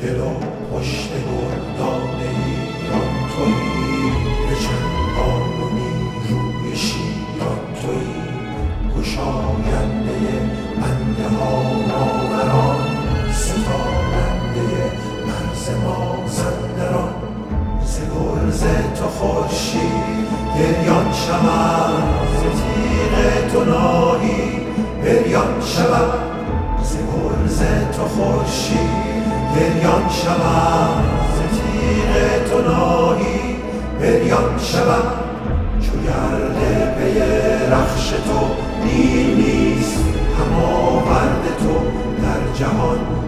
دل و پشت گردان ایران تویی، به چنگال و نیروی شیران تویی، گشاینده بنده ها ماوران، ستاننده مرز مازندران. ز گرز تو خورشید گریان شود، ز تیغ تو نایی بریان شود. ز گرز تو خورشید گریان شود، ز تیغ تو نایی بریان شود. چو گرد پی رخش تو نیل نیست، هم آورد تو در جهان